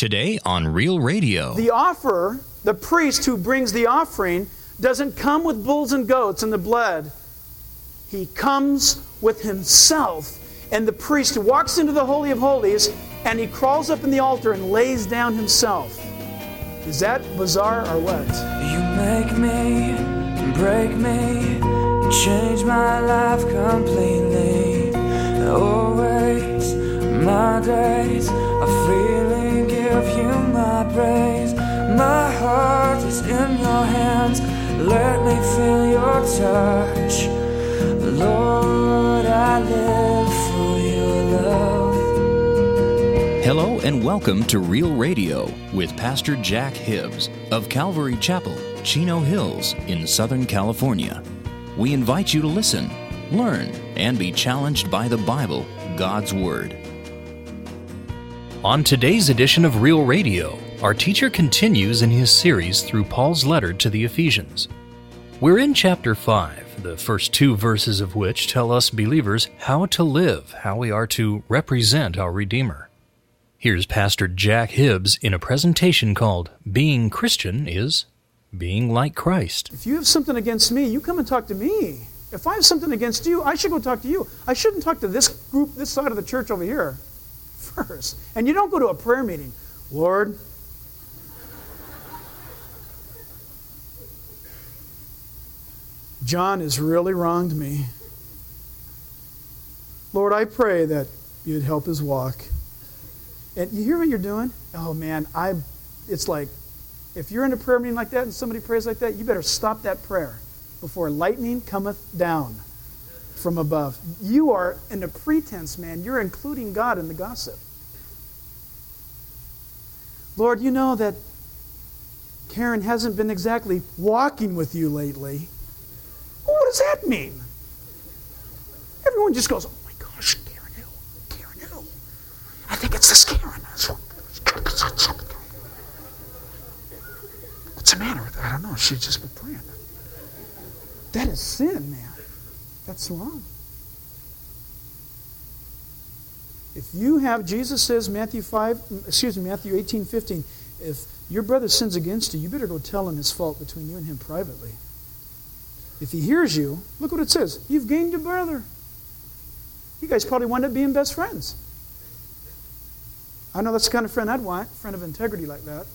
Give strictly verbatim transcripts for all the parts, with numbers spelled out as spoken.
Today on Real Radio. The offerer, the priest who brings the offering, doesn't come with bulls and goats and the blood. He comes with himself. And the priest walks into the Holy of Holies and he crawls up in the altar and lays down himself. Is that bizarre or what? You make me, break me, change my life completely. Always, my days are freely give you my praise. My heart is in your hands. Let me feel your touch. Lord, I live for your love. Hello and welcome to Real Radio with Pastor Jack Hibbs of Calvary Chapel, Chino Hills in Southern California. We invite you to listen, learn, and be challenged by the Bible, God's Word. On today's edition of Real Radio, our teacher continues in his series through Paul's letter to the Ephesians. We're in chapter five, the first two verses of which tell us believers how to live, how we are to represent our Redeemer. Here's Pastor Jack Hibbs in a presentation called Being Christian is Being Like Christ. If you have something against me, you come and talk to me. If I have something against you, I should go talk to you. I shouldn't talk to this group, this side of the church over here first. And you don't go to a prayer meeting. Lord, John has really wronged me. Lord, I pray that you'd help his walk. And you hear what you're doing? Oh man, I it's like if you're in a prayer meeting like that and somebody prays like that, you better stop that prayer before lightning cometh down from above. You are in a pretense, man. You're including God in the gossip. Lord, you know that Karen hasn't been exactly walking with you lately. Well, what does that mean? Everyone just goes, oh my gosh, Karen who? Karen who? I think it's this Karen. What's the matter with her? I don't know. She's just been praying. That is sin, man. That's wrong. If you have, Jesus says, Matthew five, excuse me, Matthew eighteen fifteen, if your brother sins against you, you better go tell him his fault between you and him privately. If he hears you, look what it says. You've gained your brother. You guys probably wind up being best friends. I know that's the kind of friend I'd want, a friend of integrity like that.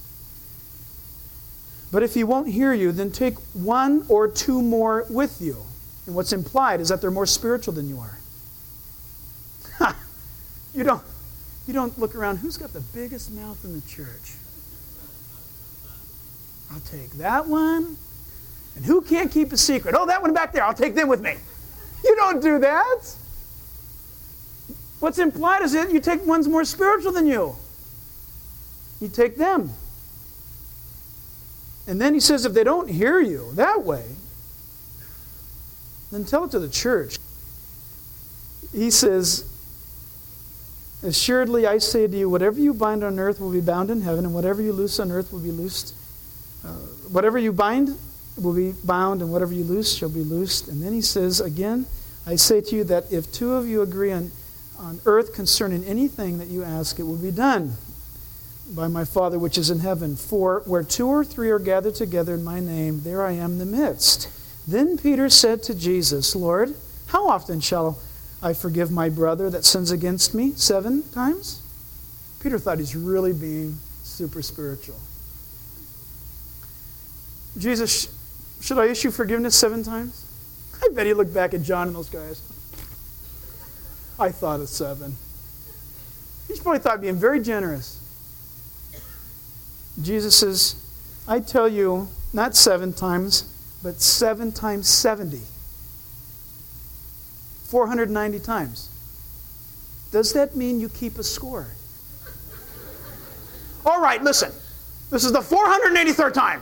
But if he won't hear you, then take one or two more with you. And what's implied is that they're more spiritual than you are. Ha! You don't, you don't look around, who's got the biggest mouth in the church? I'll take that one. And who can't keep a secret? Oh, that one back there, I'll take them with me. You don't do that. What's implied is that you take ones more spiritual than you. You take them. And then he says if they don't hear you that way, then tell it to the church. He says, assuredly I say to you, whatever you bind on earth will be bound in heaven, and whatever you loose on earth will be loosed. Uh, whatever you bind will be bound, and whatever you loose shall be loosed. And then he says, again, I say to you that if two of you agree on, on earth concerning anything that you ask, it will be done by my Father which is in heaven. For where two or three are gathered together in my name, there I am in the midst. Then Peter said to Jesus, Lord, how often shall I forgive my brother that sins against me? Seven times? Peter thought he's really being super spiritual. Jesus, should I issue forgiveness seven times? I bet he looked back at John and those guys. I thought of seven. He's probably thought being very generous. Jesus says, I tell you, not seven times, but seven times seventy. four hundred ninety times. Does that mean you keep a score? All right, listen. This is the four hundred eighty-third time.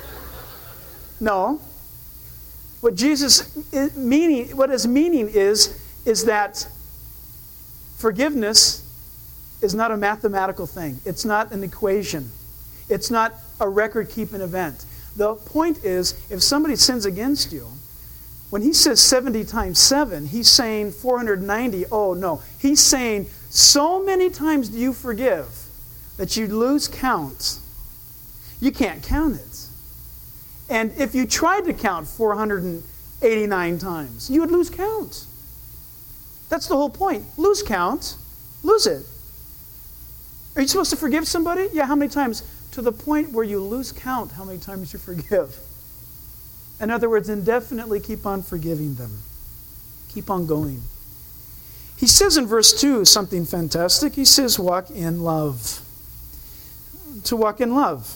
No. What Jesus is meaning, what his meaning is, is that forgiveness is not a mathematical thing. It's not an equation. It's not a record-keeping event. The point is, if somebody sins against you, when he says seventy times seven, he's saying four hundred ninety. Oh, no. He's saying, so many times do you forgive that you lose count. You can't count it. And if you tried to count four hundred eighty-nine times, you would lose count. That's the whole point. Lose count. Lose it. Are you supposed to forgive somebody? Yeah, how many times? To the point where you lose count how many times you forgive. In other words, indefinitely keep on forgiving them. Keep on going. He says in verse two something fantastic. He says, walk in love. To walk in love.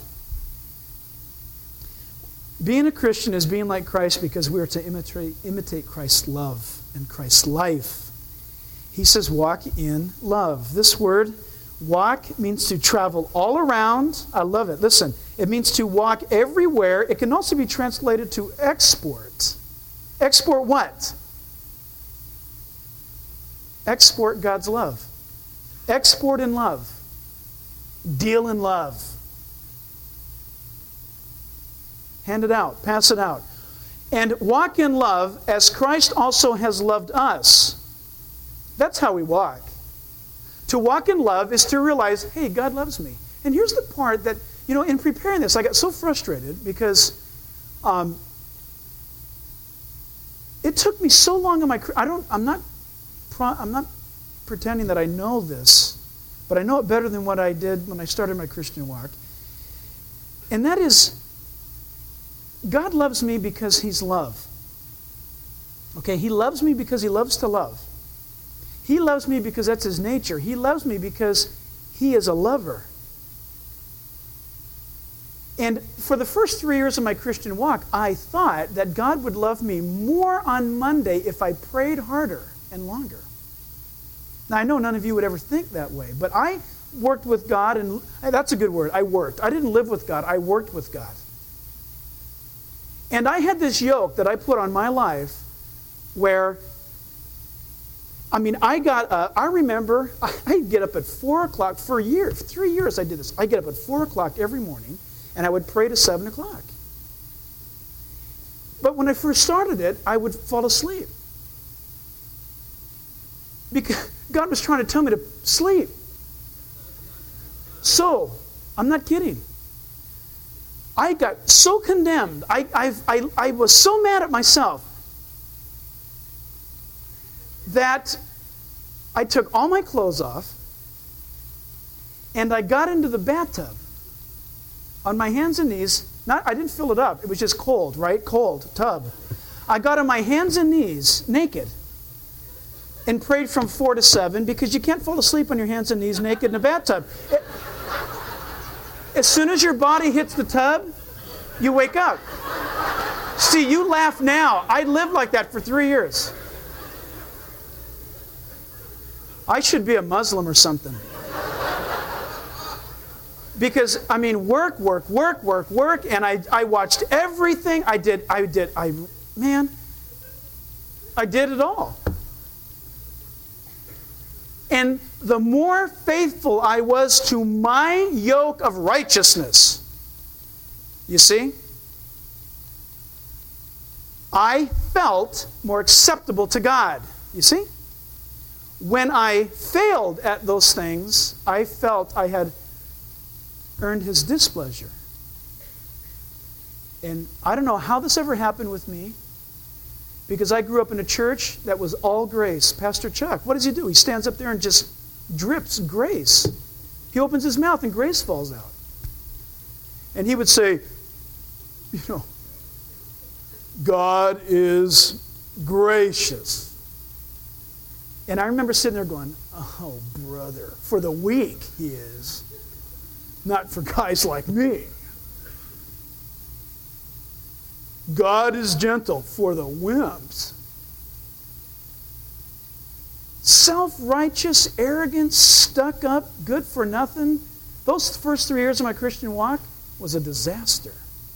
Being a Christian is being like Christ because we are to imitate, imitate Christ's love and Christ's life. He says, walk in love. This word, walk, means to travel all around. I love it. Listen, it means to walk everywhere. It can also be translated to export. Export what? Export God's love. Export in love. Deal in love. Hand it out. Pass it out. And walk in love as Christ also has loved us. That's how we walk. To walk in love is to realize, hey, God loves me. And here's the part that, you know, in preparing this, I got so frustrated because um, it took me so long in my I don't I'm not I'm not pretending that I know this, but I know it better than what I did when I started my Christian walk. And that is, God loves me because He's love. Okay, He loves me because He loves to love. He loves me because that's His nature. He loves me because He is a lover. And for the first three years of my Christian walk, I thought that God would love me more on Monday if I prayed harder and longer. Now, I know none of you would ever think that way, but I worked with God, and that's a good word, I worked. I didn't live with God, I worked with God. And I had this yoke that I put on my life where, I mean, I got, uh, I remember, I'd get up at four o'clock for a year, for three years I did this. I'd get up at four o'clock every morning, and I would pray to seven o'clock. But when I first started it, I would fall asleep. Because God was trying to tell me to sleep. So, I'm not kidding. I got so condemned. I, I, I, I was so mad at myself that I took all my clothes off and I got into the bathtub on my hands and knees. Not, I didn't fill it up. It was just cold, right? Cold tub. I got on my hands and knees, naked, and prayed from four to seven because you can't fall asleep on your hands and knees naked in a bathtub. It, as soon as your body hits the tub, you wake up. See, you laugh now. I lived like that for three years. I should be a Muslim or something. Because, I mean, work, work, work, work, work, and I, I watched everything. I did, I did, I, man, I did it all. And the more faithful I was to my yoke of righteousness, you see, I felt more acceptable to God. You see? When I failed at those things, I felt I had earned His displeasure. And I don't know how this ever happened with me, because I grew up in a church that was all grace. Pastor Chuck, what does he do? He stands up there and just drips grace. He opens his mouth and grace falls out. And he would say, you know, God is gracious. And I remember sitting there going, oh, brother, for the weak He is, not for guys like me. God is gentle for the wimps. Self-righteous, arrogant, stuck up, good for nothing. Those first three years of my Christian walk was a disaster.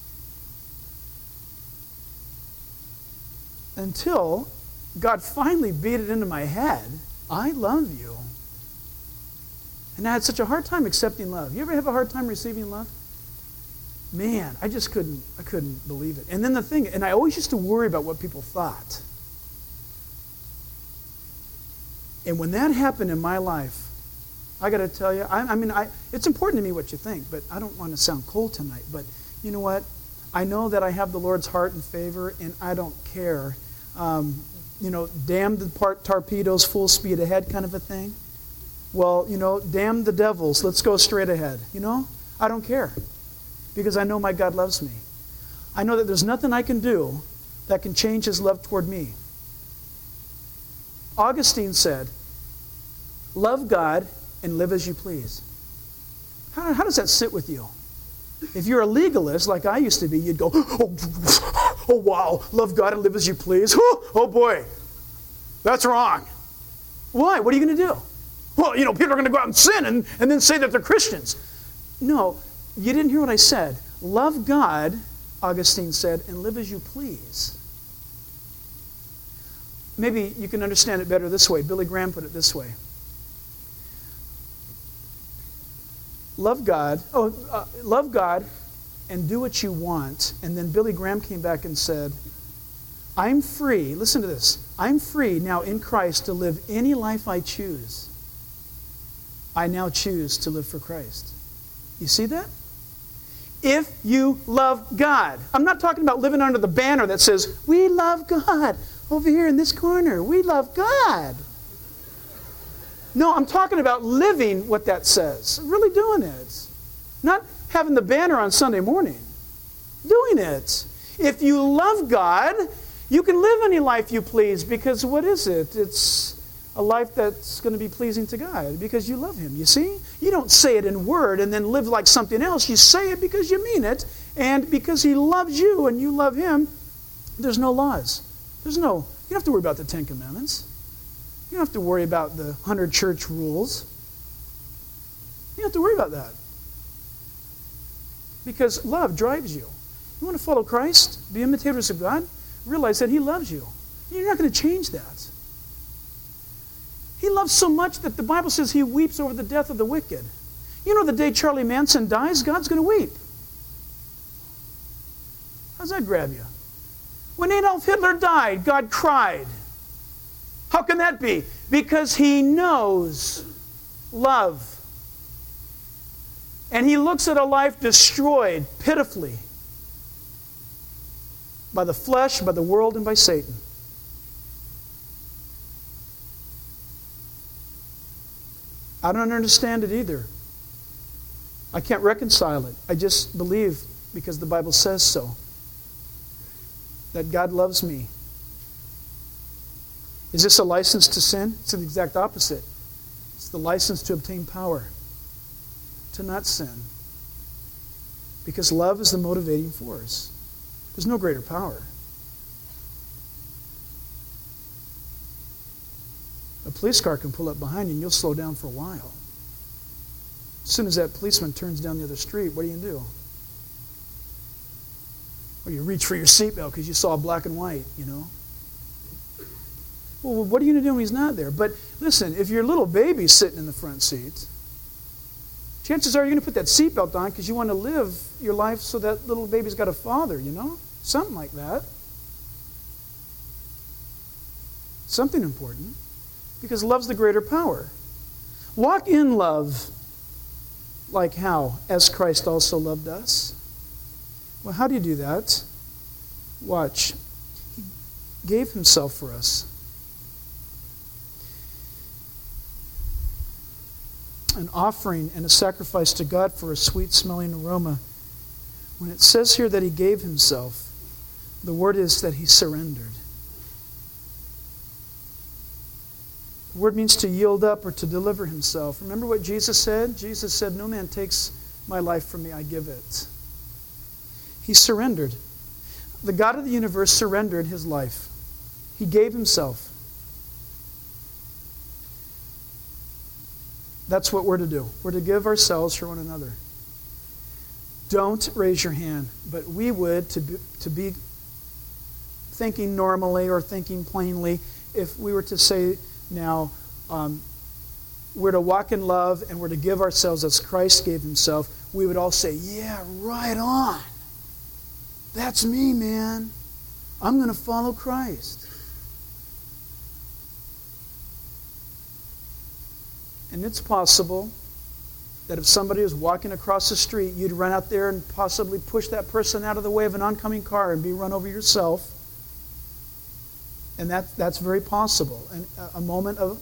Until God finally beat it into my head. I love you. And I had such a hard time accepting love. You ever have a hard time receiving love? Man, I just couldn't, I couldn't believe it. And then the thing, and I always used to worry about what people thought. And when that happened in my life, I got to tell you, I, I mean, I, it's important to me what you think, but I don't want to sound cold tonight. But you know what? I know that I have the Lord's heart and favor, and I don't care. Um, you know, damn the part torpedoes, full speed ahead kind of a thing. Well, you know, damn the devils, let's go straight ahead. You know, I don't care because I know my God loves me. I know that there's nothing I can do that can change His love toward me. Augustine said, love God and live as you please. How, how does that sit with you? If you're a legalist, like I used to be, you'd go, oh, oh wow, love God and live as you please. Oh, oh boy, that's wrong. Why? What are you going to do? Well, you know, people are going to go out and sin and, and then say that they're Christians. No, you didn't hear what I said. Love God, Augustine said, and live as you please. Maybe you can understand it better this way. Billy Graham put it this way. Love God, oh, uh, love God and do what you want. And then Billy Graham came back and said, I'm free, listen to this, I'm free now in Christ to live any life I choose. I now choose to live for Christ. You see that? If you love God. I'm not talking about living under the banner that says, we love God. Over here in this corner, we love God. No, I'm talking about living what that says. Really doing it. Not having the banner on Sunday morning. Doing it. If you love God, you can live any life you please because what is it? It's a life that's going to be pleasing to God because you love Him. You see? You don't say it in word and then live like something else. You say it because you mean it. And because He loves you and you love Him, there's no laws. There's no, you don't have to worry about the Ten Commandments. You don't have to worry about the hundred church rules. You don't have to worry about that. Because love drives you. You want to follow Christ? Be imitators of God? Realize that He loves you. You're not going to change that. He loves so much that the Bible says He weeps over the death of the wicked. You know the day Charlie Manson dies, God's going to weep. How's that grab you? When Adolf Hitler died, God cried. How can that be? Because He knows love. And He looks at a life destroyed pitifully by the flesh, by the world, and by Satan. I don't understand it either. I can't reconcile it. I just believe because the Bible says so. That God loves me. Is this a license to sin? It's the exact opposite. It's the license to obtain power, to not sin. Because love is the motivating force. There's no greater power. A police car can pull up behind you and you'll slow down for a while. As soon as that policeman turns down the other street, what do you do? Or you reach for your seatbelt because you saw black and white, you know. Well, what are you going to do when he's not there? But listen, if your little baby's sitting in the front seat, chances are you're going to put that seatbelt on because you want to live your life so that little baby's got a father, you know? Something like that. Something important. Because love's the greater power. Walk in love like how? As Christ also loved us. Well, how do you do that? Watch. He gave Himself for us. An offering and a sacrifice to God for a sweet-smelling aroma. When it says here that He gave Himself, the word is that He surrendered. The word means to yield up or to deliver Himself. Remember what Jesus said? Jesus said, no man takes my life from me, I give it. He surrendered. The God of the universe surrendered His life. He gave Himself. That's what we're to do. We're to give ourselves for one another. Don't raise your hand, but we would, to be, to be thinking normally or thinking plainly, if we were to say now, um, we're to walk in love and we're to give ourselves as Christ gave Himself, we would all say, yeah, right on. That's me, man. I'm going to follow Christ. And it's possible that if somebody was walking across the street, you'd run out there and possibly push that person out of the way of an oncoming car and be run over yourself. And that, that's very possible. And a, a moment of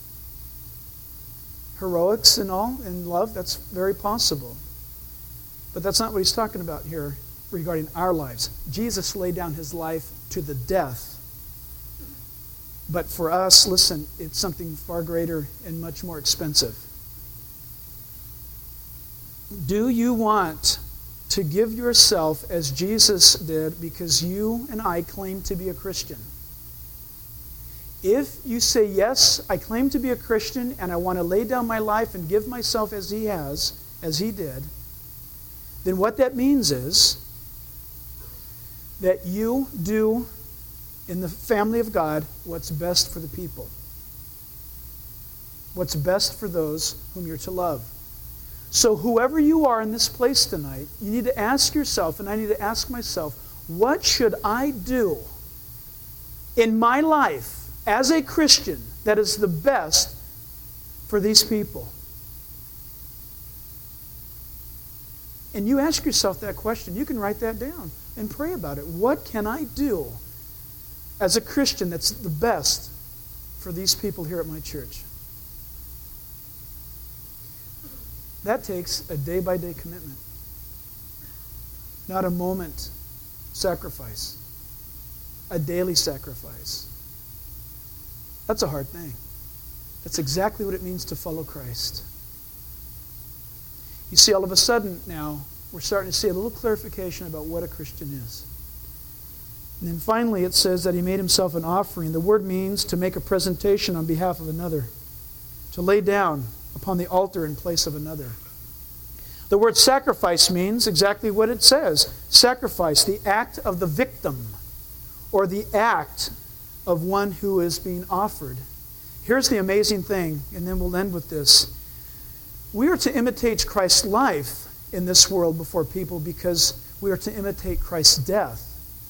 heroics and all, and love, that's very possible. But that's not what he's talking about here regarding our lives. Jesus laid down his life to the death. But for us, listen, it's something far greater and much more expensive. Do you want to give yourself as Jesus did because you and I claim to be a Christian? If you say, yes, I claim to be a Christian and I want to lay down my life and give myself as he has, as he did, then what that means is that you do in the family of God what's best for the people. What's best for those whom you're to love. So whoever you are in this place tonight, you need to ask yourself, and I need to ask myself, what should I do in my life as a Christian that is the best for these people? And you ask yourself that question. You can write that down and pray about it. What can I do as a Christian that's the best for these people here at my church? That takes a day-by-day commitment. Not a moment sacrifice. A daily sacrifice. That's a hard thing. That's exactly what it means to follow Christ. You see, all of a sudden now, we're starting to see a little clarification about what a Christian is. And then finally it says that he made himself an offering. The word means to make a presentation on behalf of another. To lay down upon the altar in place of another. The word sacrifice means exactly what it says. Sacrifice, the act of the victim, or the act of one who is being offered. Here's the amazing thing, and then we'll end with this. We are to imitate Christ's life in this world before people because we are to imitate Christ's death.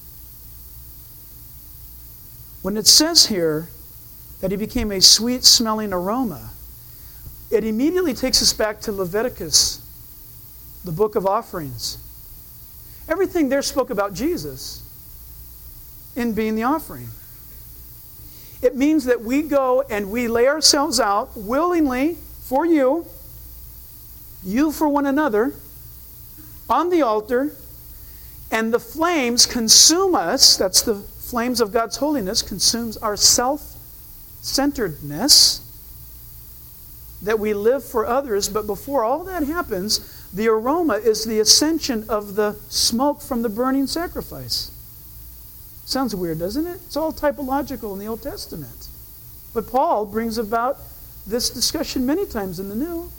When it says here that he became a sweet-smelling aroma, it immediately takes us back to Leviticus, the book of offerings. Everything there spoke about Jesus in being the offering. It means that we go and we lay ourselves out willingly for you, you for one another, on the altar, and the flames consume us. That's the flames of God's holiness, consumes our self-centeredness, that we live for others. But before all that happens, the aroma is the ascension of the smoke from the burning sacrifice. Sounds weird, doesn't it? It's all typological in the Old Testament. But Paul brings about this discussion many times in the New.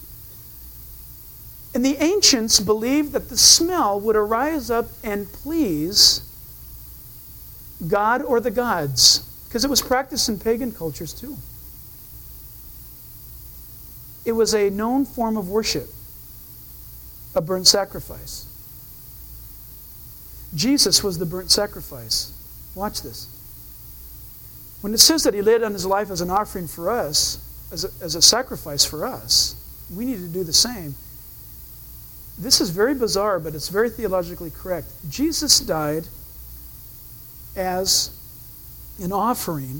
And the ancients believed that the smell would arise up and please God or the gods, because it was practiced in pagan cultures too. It was a known form of worship, a burnt sacrifice. Jesus was the burnt sacrifice. Watch this. When it says that he laid down his life as an offering for us, as a, as a sacrifice for us, we need to do the same. This is very bizarre, but it's very theologically correct. Jesus died as an offering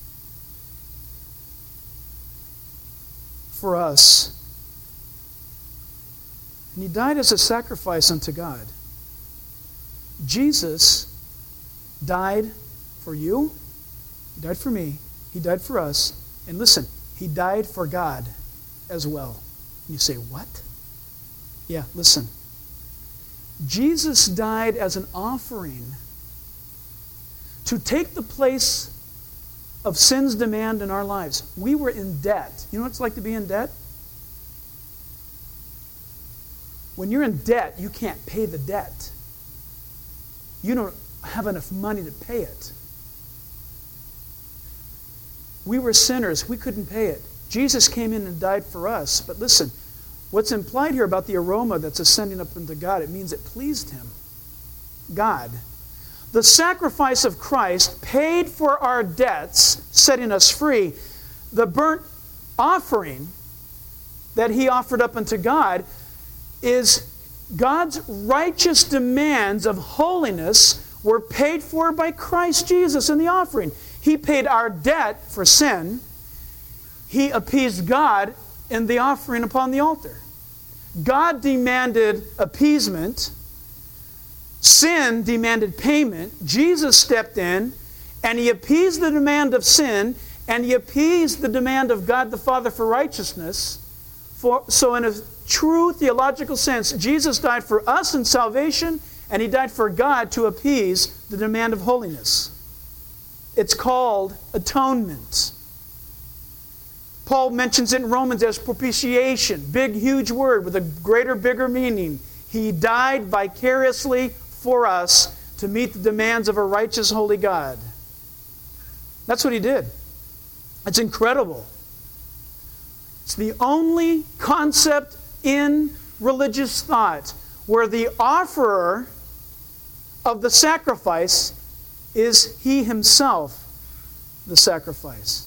for us. And he died as a sacrifice unto God. Jesus died for you. He died for me. He died for us. And listen, he died for God as well. And you say, what? Yeah, listen. Jesus died as an offering to take the place of sin's demand in our lives. We were in debt. You know what it's like to be in debt? When you're in debt, you can't pay the debt. You don't have enough money to pay it. We were sinners. We couldn't pay it. Jesus came in and died for us. But listen, what's implied here about the aroma that's ascending up into God, it means it pleased him. God. The sacrifice of Christ paid for our debts, setting us free. The burnt offering that he offered up unto God is God's righteous demands of holiness were paid for by Christ Jesus in the offering. He paid our debt for sin. He appeased God in the offering upon the altar. God demanded appeasement. Sin demanded payment. Jesus stepped in and he appeased the demand of sin and he appeased the demand of God the Father for righteousness. For, so in a true theological sense, Jesus died for us in salvation and he died for God to appease the demand of holiness. It's called atonement. Paul mentions it in Romans as propitiation. Big, huge word with a greater, bigger meaning. He died vicariously for us to meet the demands of a righteous, holy God. That's what he did. It's incredible. It's the only concept in religious thought where the offerer of the sacrifice is he himself, the sacrifice.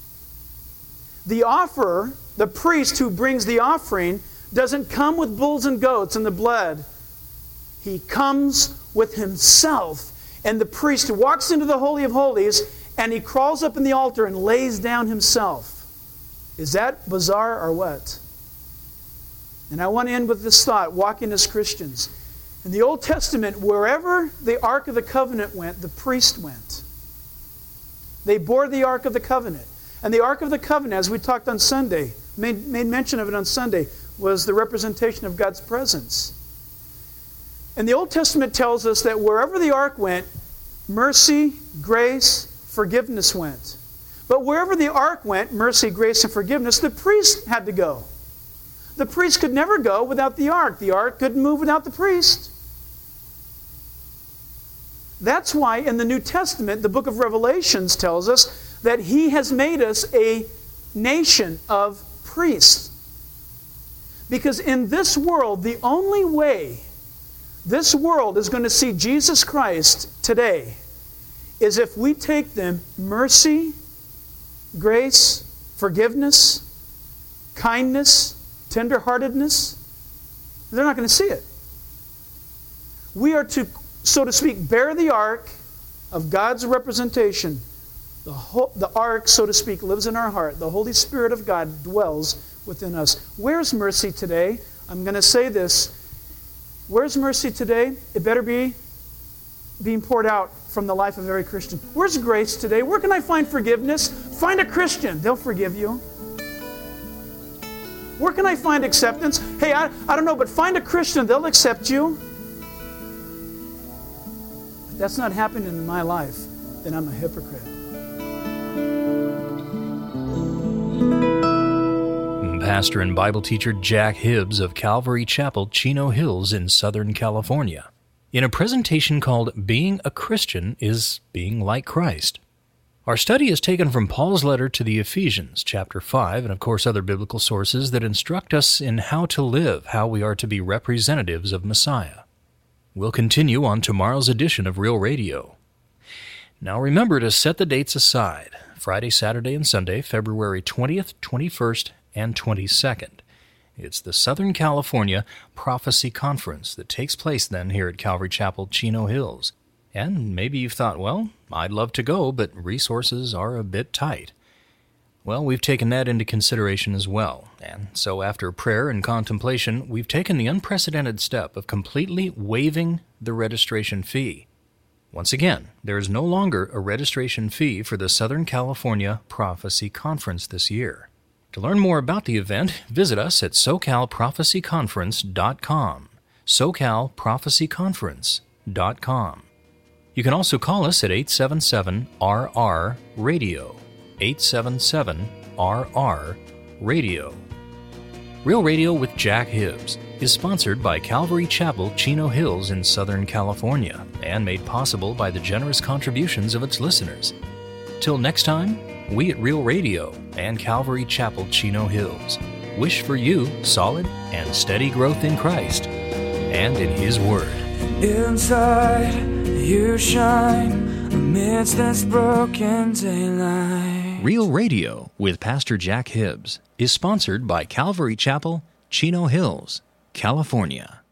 The offerer, the priest who brings the offering, doesn't come with bulls and goats and the blood. He comes with himself. And the priest walks into the Holy of Holies and he crawls up in the altar and lays down himself. Is that bizarre or what? And I want to end with this thought, walking as Christians. In the Old Testament, wherever the Ark of the Covenant went, the priest went. They bore the Ark of the Covenant. And the Ark of the Covenant, as we talked on Sunday, made, made mention of it on Sunday, was the representation of God's presence. And the Old Testament tells us that wherever the Ark went, mercy, grace, forgiveness went. But wherever the Ark went, mercy, grace, and forgiveness, the priest had to go. The priest could never go without the Ark. The Ark couldn't move without the priest. That's why in the New Testament, the book of Revelations tells us that he has made us a nation of priests. Because in this world, the only way this world is going to see Jesus Christ today is if we take them mercy, grace, forgiveness, kindness, tenderheartedness. They're not going to see it. We are to, so to speak, bear the ark of God's representation. The, whole, the ark, so to speak, lives in our heart. The Holy Spirit of God dwells within us. Where's mercy today? I'm going to say this. Where's mercy today? It better be being poured out from the life of every Christian. Where's grace today? Where can I find forgiveness? Find a Christian. They'll forgive you. Where can I find acceptance? Hey, I, I don't know, but find a Christian. They'll accept you. If that's not happening in my life, then I'm a hypocrite. Pastor and Bible teacher Jack Hibbs of Calvary Chapel, Chino Hills in Southern California, in a presentation called Being a Christian is Being Like Christ. Our study is taken from Paul's letter to the Ephesians, chapter five, and of course other biblical sources that instruct us in how to live, how we are to be representatives of Messiah. We'll continue on tomorrow's edition of Real Radio. Now remember to set the dates aside, Friday, Saturday, and Sunday, February twentieth, twenty-first, and twenty-second. It's the Southern California Prophecy Conference that takes place then here at Calvary Chapel, Chino Hills. And maybe you've thought, well, I'd love to go, but resources are a bit tight. Well, we've taken that into consideration as well. And so after prayer and contemplation, we've taken the unprecedented step of completely waiving the registration fee. Once again, there is no longer a registration fee for the Southern California Prophecy Conference this year. To learn more about the event, visit us at so cal prophecy conference dot com. so cal prophecy conference dot com. You can also call us at eight seven seven R R radio. eight seven seven R R radio. Real Radio with Jack Hibbs is sponsored by Calvary Chapel, Chino Hills in Southern California and made possible by the generous contributions of its listeners. Till next time, we at Real Radio and Calvary Chapel, Chino Hills wish for you solid and steady growth in Christ and in His Word. Inside, you shine amidst this broken daylight. Real Radio with Pastor Jack Hibbs is sponsored by Calvary Chapel, Chino Hills, California.